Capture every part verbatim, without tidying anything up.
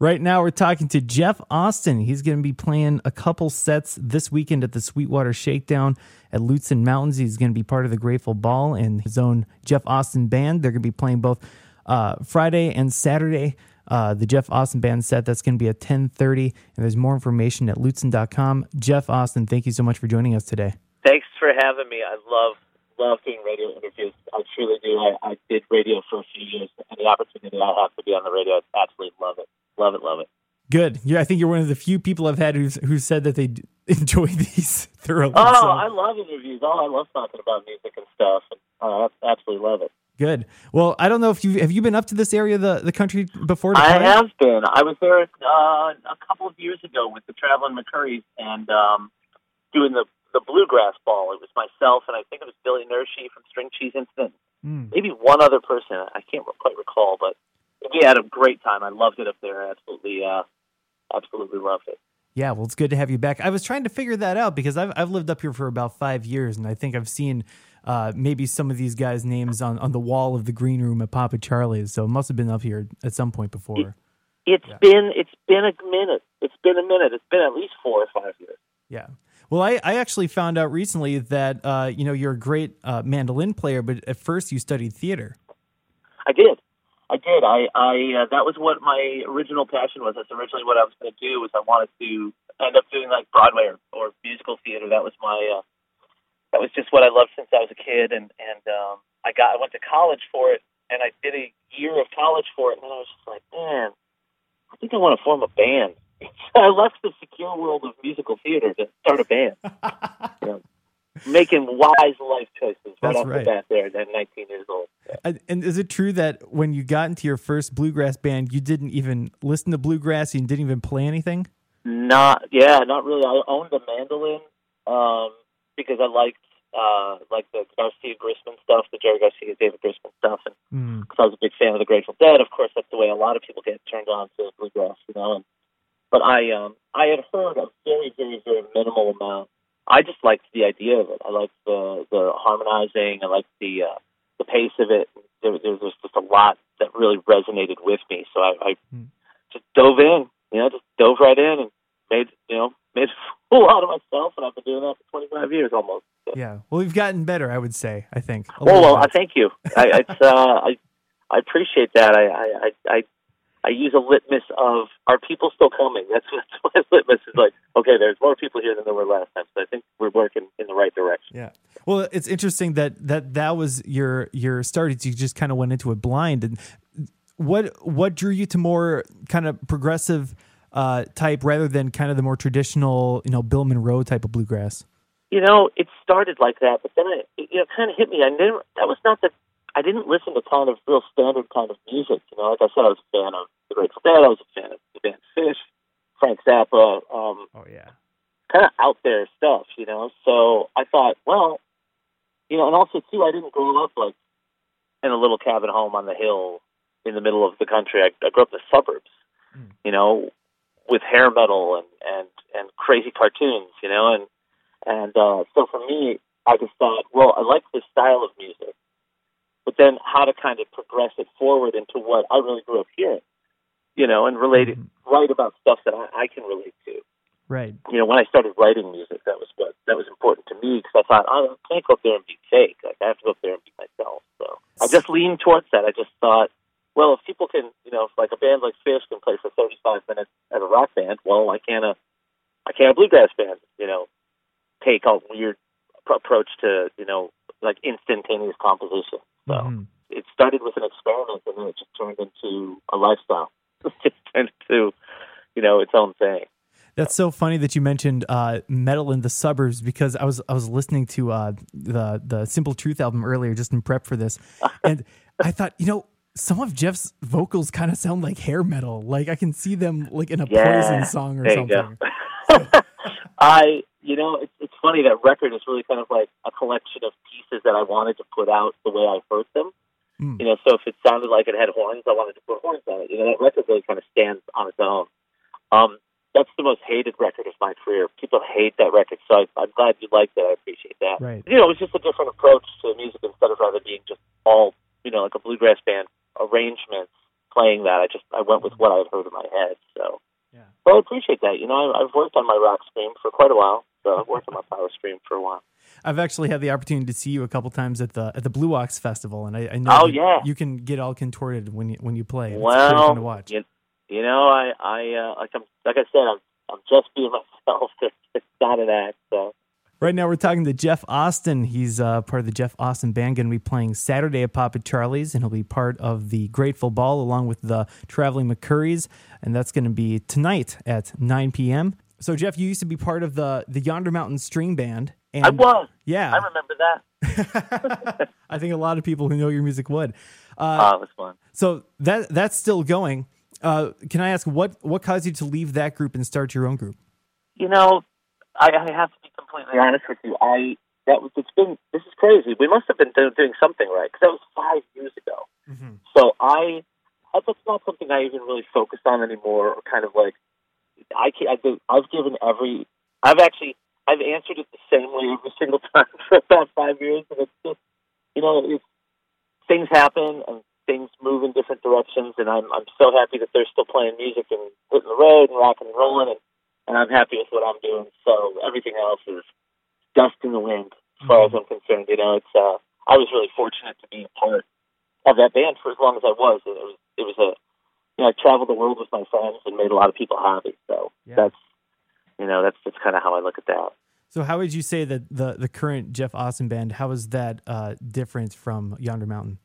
Right now, we're talking to Jeff Austin. He's going to be playing a couple sets this weekend at the Sweetwater Shakedown at Lutsen Mountains. He's going to be part of the Grateful Ball and his own Jeff Austin Band. They're going to be playing both uh, Friday and Saturday. Uh, the Jeff Austin Band set, that's going to be at ten thirty, and there's more information at lutsen dot com. Jeff Austin, thank you so much for joining us today. Thanks for having me. I love love doing radio interviews. I truly do. I, I did radio for a few years, and the opportunity I have to be on the radio, I absolutely love it. Love it, love it. Good. Yeah, I think you're one of the few people I've had who's, who said that they enjoy these thoroughly. Oh, so. I love interviews. Oh, I love talking about music and stuff. And, uh, I absolutely love it. Good. Well, I don't know if you have you been up to this area of the, the country before? To I play? have been. I was there uh, a couple of years ago with the Traveling McCurries and um, doing the, the Bluegrass Ball. It was myself, and I think it was Billy Nershi from String Cheese Incident. Mm. Maybe one other person. I can't quite recall, but we had a great time. I loved it up there. I absolutely, uh, absolutely loved it. Yeah, well, it's good to have you back. I was trying to figure that out because I've I've lived up here for about five years, and I think I've seen uh, maybe some of these guys' names on, on the wall of the green room at Papa Charlie's. So it must have been up here at some point before. It, it's yeah. been it's been a minute. It's been a minute. It's been at least four or five years. Yeah. Well, I, I actually found out recently that uh, you know you're a great uh, mandolin player, but at first you studied theater. I did. I did. I, I uh, that was what my original passion was. That's originally what I was going to do. Was I wanted to end up doing like Broadway or, or musical theater. That was my. Uh, that was just what I loved since I was a kid, and and um, I got. I went to college for it, and I did a year of college for it, and then I was just like, man, I think I want to form a band. So I left the secure world of musical theater to start a band. You know, making wise life choices right That's off right. the bat there at nineteen years old. Yeah. And is it true that when you got into your first bluegrass band, you didn't even listen to bluegrass, you didn't even play anything? Not, yeah, not really. I owned a mandolin um, because I liked uh, like the Garcia Grisman stuff, the Jerry Garcia, David Grisman stuff, and because mm. I was a big fan of the Grateful Dead. Of course, that's the way a lot of people get turned on to bluegrass, you know. And, but I, um, I had heard a very, very, very minimal amount. I just liked the idea of it. I liked the the harmonizing. I liked the uh, the pace of it. There, there was just a lot that really resonated with me. So I, I mm. just dove in. You know, just dove right in and made you know made a fool out of myself. And I've been doing that for twenty-five years almost. So. Yeah. Well, we've gotten better, I would say. I think. Oh well, I thank you. I it's, uh, I I appreciate that. I I I. I I use a litmus of, are people still coming? That's what my litmus is like. Okay, there's more people here than there were last time, so I think we're working in the right direction. Yeah. Well, it's interesting that that, that was your your start. You just kind of went into it blind. And what what drew you to more kind of progressive uh, type rather than kind of the more traditional, you know, Bill Monroe type of bluegrass? You know, it started like that, but then it, it you know, kind of hit me. I never. That was not the. I didn't listen to kind of real standard kind of music. You know, like I said, I was a fan of the Grateful Dead. I was a fan of the band Fish, Frank Zappa. Um, oh yeah, kind of out there stuff. You know, so I thought, well, you know, and also too, I didn't grow up like in a little cabin home on the hill in the middle of the country. I, I grew up in the suburbs. Mm. You know, with hair metal and and and crazy cartoons. You know, and and uh, so for me, I just thought, well, I like this style of music. But then how to kind of progress it forward into what I really grew up hearing, you know, and relate it, mm-hmm. write about stuff that I, I can relate to. Right. You know, when I started writing music, that was what that was important to me because I thought, I can't go up there and be fake. Like, I have to go up there and be myself. So I just leaned towards that. I just thought, well, if people can, you know, if like a band like Fish can play for thirty-five minutes at a rock band, well, I can't a, I can't a bluegrass band, you know, take a weird approach to, you know, like instantaneous composition. So mm-hmm. it started with an experiment, and then it just turned into a lifestyle. It just turned into, you know, its own thing. That's so funny that you mentioned uh, metal in the suburbs because I was I was listening to uh, the the Simple Truth album earlier, just in prep for this, and I thought, you know, some of Jeff's vocals kind of sound like hair metal. Like I can see them like in a yeah, Poison song or there something. You go. I, you know, it's, it's funny, that record is really kind of like a collection of pieces that I wanted to put out the way I heard them. Mm. You know, so if it sounded like it had horns, I wanted to put horns on it. You know, that record really kind of stands on its own. Um, that's the most hated record of my career. People hate that record, so I, I'm glad you liked it. I appreciate that. Right. You know, it was just a different approach to music instead of rather being just all, you know, like a bluegrass band arrangements playing that. I just I went with what I had heard in my head. So Well, I appreciate that. You know, I, I've worked on my rock stream for quite a while, so I've worked on my power stream for a while. I've actually had the opportunity to see you a couple times at the at the Blue Ox Festival, and I, I know oh, that yeah. you can get all contorted when you when you play. Well, it's pretty fun to watch. You, you know, I, I uh, like, I'm, like I said, I'm, I'm just being myself. It's, it's not an act, so. Right now we're talking to Jeff Austin. He's uh, part of the Jeff Austin Band, going to be playing Saturday at Papa Charlie's, and he'll be part of the Grateful Ball along with the Traveling McCurries, and that's going to be tonight at nine p.m. So, Jeff, you used to be part of the, the Yonder Mountain String Band. And, I was. Yeah. I remember that. I think a lot of people who know your music would. Uh, oh, it was fun. So that that's still going. Uh, can I ask, what, what caused you to leave that group and start your own group? You know, I, I have to be completely honest with you. I that was it's been this is crazy. We must have been do, doing something right because that was five years ago. Mm-hmm. So I that's not something I even really focus on anymore. Or kind of like I can't, I do, I've given every I've actually I've answered it the same way every single time for about five years, and it's just you know it's, things happen and things move in different directions, and I'm I'm so happy that they're still playing music and hitting the road and rocking and rolling and. And I'm happy with what I'm doing. So everything else is dust in the wind, as far as I'm concerned. You know, it's uh, I was really fortunate to be a part of that band for as long as I was. It was, it was a, you know, I traveled the world with my friends and made a lot of people happy. So yeah. that's, you know, that's that's kind of how I look at that. So how would you say that the the current Jeff Austin Band, how is that uh, different from Yonder Mountain?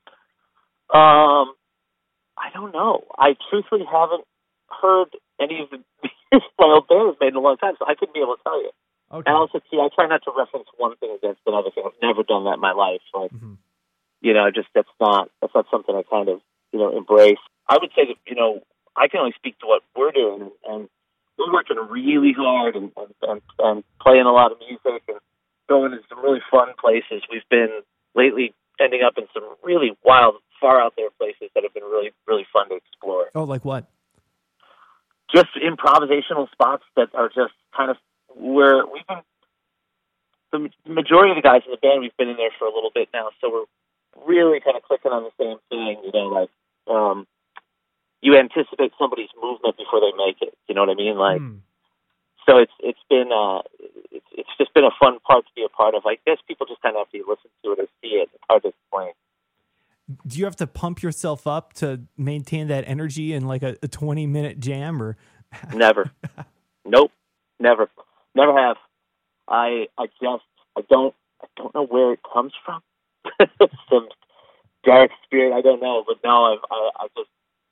Um, I don't know. I truthfully haven't heard any of the my old band was made in a long time, so I couldn't be able to tell you. Okay. And also, see, I try not to reference one thing against another thing. I've never done that in my life. Like, mm-hmm. you know, just that's not that's not something I kind of you know embrace. I would say that you know I can only speak to what we're doing, and we're working really hard and and, and, and playing a lot of music and going to some really fun places. We've been lately ending up in some really wild, far out there places that have been really really fun to explore. Oh, like what? Just improvisational spots that are just kind of where we've been. The majority of the guys in the band, we've been in there for a little bit now, so we're really kind of clicking on the same thing. You know, like um, you anticipate somebody's movement before they make it. You know what I mean? Like, mm. so it's it's been uh, it's it's just been a fun part to be a part of. I guess people just kind of have to listen to it or see it. It's hard to explain. Do you have to pump yourself up to maintain that energy in like a, a twenty minute jam or? Never. Nope. Never. Never have. I, I just, I don't, I don't know where it comes from. Some dark spirit. I don't know, but no, I've, I, I just,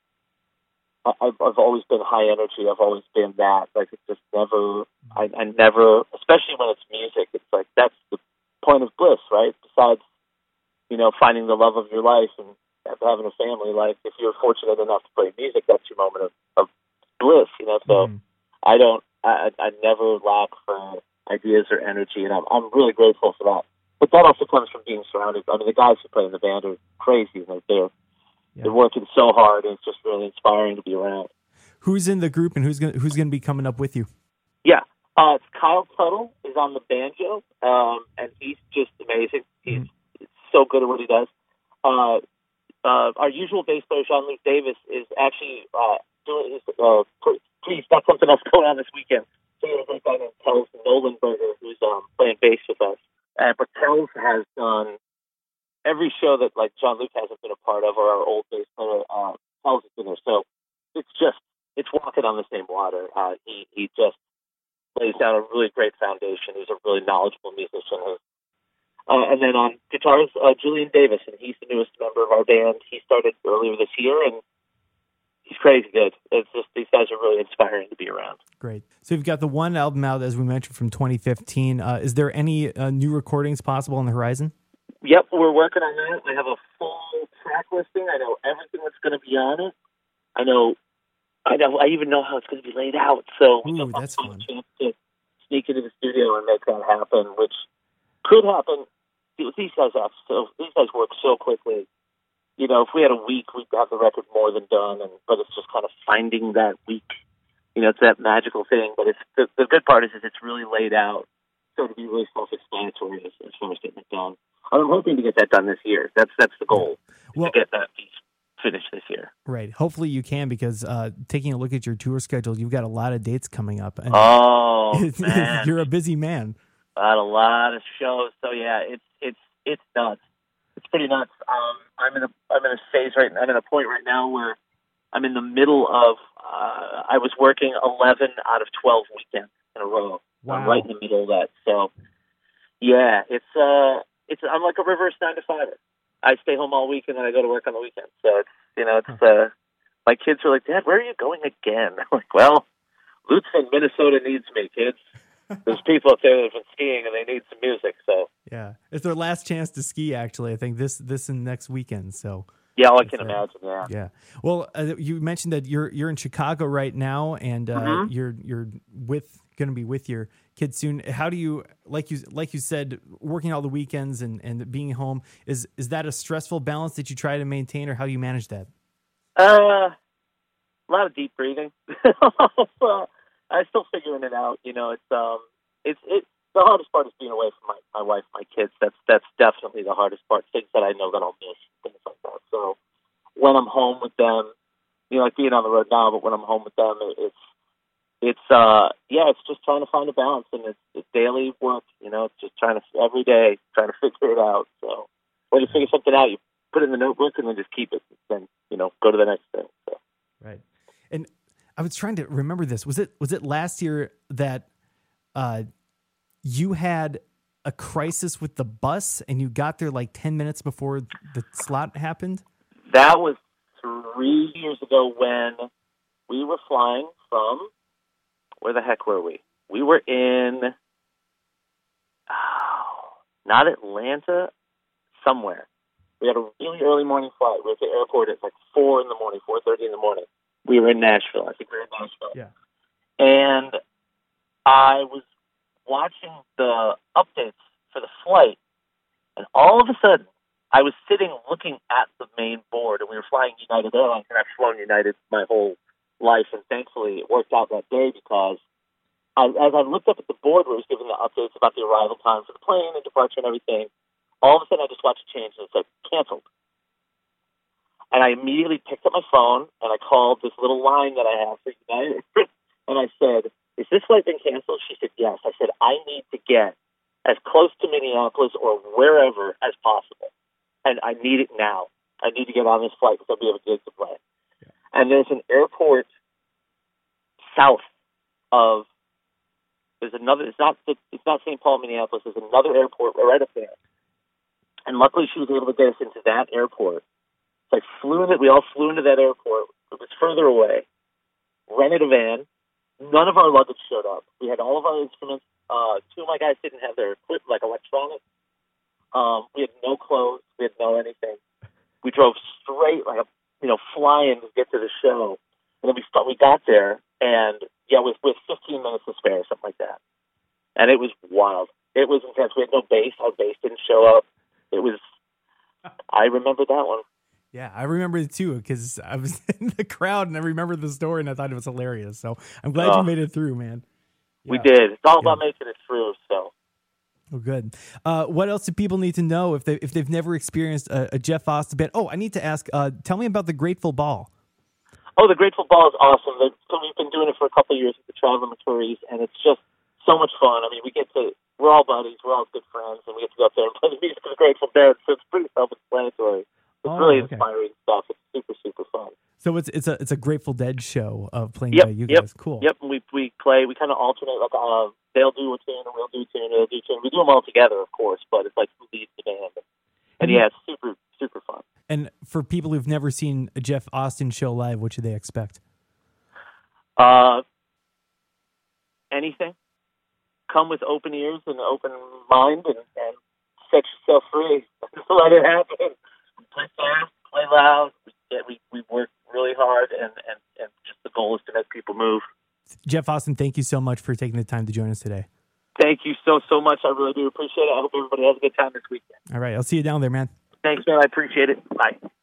I, I've, I've always been high energy. I've always been that. Like it's just never, I, I never, especially when it's music, it's like, that's the point of bliss, right? Besides, you know, finding the love of your life and having a family. Like, if you're fortunate enough to play music, that's your moment of, of bliss, you know. So mm. I don't, I, I never lack for ideas or energy, and I'm, I'm really grateful for that. But that also comes from being surrounded. I mean, the guys who play in the band are crazy. Like they're yeah. they're working so hard, and it's just really inspiring to be around. Who's in the group, and who's gonna who's gonna be coming up with you? Yeah, uh, it's Kyle Tuttle is on the banjo, um, and he's just amazing. He's mm. so good at what he does. Uh, uh, our usual bass player, Jean-Luc Davis, is actually uh, doing his, uh, please, got something else going on this weekend. So there's a guy named Tells Nolenberger who's um, playing bass with us. Uh, but Tells has done every show that like Jean-Luc hasn't been a part of, or our old bass player, uh, Tells has been there. So it's just, it's walking on the same water. Uh, he, he just lays down a really great foundation. He's a really knowledgeable musician. Who's Uh, and then on guitars, uh, Julian Davis, and he's the newest member of our band. He started earlier this year, and he's crazy good. It's just these guys are really inspiring to be around. Great. So you've got the one album out, as we mentioned, from twenty fifteen. Uh, is there any uh, new recordings possible on the horizon? Yep, we're working on that. I have a full track listing. I know everything that's going to be on it. I know, I know, I even know how it's going to be laid out. So we Ooh, that's fun. A chance to sneak into the studio and make that happen, which could happen. These guys have so these guys work so quickly. You know, if we had a week, we'd have the record more than done. And but it's just kind of finding that week. You know, it's that magical thing. But it's the, the good part is, is it's really laid out, so it'll be really self-explanatory as, as far as getting it done. I'm hoping to get that done this year. That's that's the goal. Well, to get that piece. finish this year. Right. Hopefully you can, because uh, taking a look at your tour schedule, you've got a lot of dates coming up. And oh, man. You're a busy man. Got a lot of shows. So, yeah, it's it's it's nuts. It's pretty nuts. Um, I'm in a I'm in a phase right I'm in a point right now where I'm in the middle of, uh, I was working eleven out of twelve weekends in a row. Wow. I'm right in the middle of that. So, yeah, it's, uh, it's, I'm like a reverse nine to fiver. I stay home all week and then I go to work on the weekend. So, it's, you know, it's, uh, my kids are like, Dad, where are you going again? I'm like, well, Lutsen, Minnesota needs me, kids. There's people up there that have been skiing and they need some music. So, yeah, it's their last chance to ski, actually. I think this, this and next weekend. So, yeah, I can uh, imagine. Yeah. Yeah. Well, uh, you mentioned that you're you're in Chicago right now, and uh, mm-hmm. you're you're with going to be with your kids soon. How do you like you like you said, working all the weekends and, and being home, is is that a stressful balance that you try to maintain, or how do you manage that? Uh, a lot of deep breathing. I'm still figuring it out. You know, it's um, it's it's the hardest part is being away from my, my wife, my kids. That's that's definitely the hardest part. Things that I know that I'll miss, things like that. So when I'm home with them, you know, like being on the road now, but when I'm home with them, it's it's uh yeah, it's just trying to find a balance, and it's, it's daily work. You know, it's just trying to every day trying to figure it out. So when you figure something out, you put it in the notebook and then just keep it. Then you know, go to the next thing. So. Right. And I was trying to remember this. Was it was it last year that uh, you had a crisis with the bus and you got there like ten minutes before the slot happened? That was three years ago when we were flying from, where the heck were we? We were in, oh, not Atlanta, somewhere. We had a really early morning flight. We were at the airport at like four in the morning, four thirty in the morning. We were in Nashville. I think we were in Nashville. Yeah. And I was watching the updates for the flight, and all of a sudden, I was sitting looking at the main board, and we were flying United Airlines, and I've flown United my whole life, and thankfully it worked out that day because I, as I looked up at the board where it was giving the updates about the arrival time for the plane and departure and everything, all of a sudden I just watched it change, and it said, canceled. And I immediately picked up my phone, and I called this little line that I have for United, and I said, is this flight been canceled? She said, yes. I said, I need to get as close to Minneapolis or wherever as possible, and I need it now. I need to get on this flight because I'll be able to get to play. Yeah. And there's an airport south of, there's another, it's not it's not Saint Paul, Minneapolis, there's another airport right up there. And luckily she was able to get us into that airport. So I flew in it. We all flew into that airport. It was further away. Rented a van. None of our luggage showed up. We had all of our instruments. Uh, two of my guys didn't have their equipment, like electronics. Um, we had no clothes. We had no anything. We drove straight, like a, you know, flying to get to the show. And then we we got there, and yeah, with with fifteen minutes to spare, something like that. And it was wild. It was intense. We had no bass. Our bass didn't show up. It was. I remember that one. Yeah, I remember it too because I was in the crowd and I remember the story and I thought it was hilarious. So I'm glad oh, you made it through, man. Yeah. We did. It's all about making it through. So. Oh, good. Uh, what else do people need to know if they if they've never experienced a, a Jeff Austin band? Oh, I need to ask. Uh, tell me about the Grateful Ball. Oh, the Grateful Ball is awesome. So we've been doing it for a couple of years with the Traveling McCurries, and it's just so much fun. I mean, we get to we're all buddies, we're all good friends, and we get to go up there and play the music of the Grateful Dead. So it's pretty self-explanatory. It's oh, really okay. inspiring stuff. It's super, super fun. So it's it's a it's a Grateful Dead show of playing yep, by you yep, guys. Cool. Yep. And we we play. We kind of alternate. Like uh, they'll do a tune, and we'll do a tune, and they'll do a tune. We do them all together, of course, but it's like who leads the band. And, and yeah, it's super, super fun. And for people who've never seen a Jeff Austin show live, what should they expect? Uh, anything. Come with open ears and open mind, and, and set yourself free. Just let it happen. Play fast, play loud. We, get, we we work really hard, and, and, and just the goal is to make people move. Jeff Austin, thank you so much for taking the time to join us today. Thank you so, so much. I really do appreciate it. I hope everybody has a good time this weekend. All right. I'll see you down there, man. Thanks, man. I appreciate it. Bye.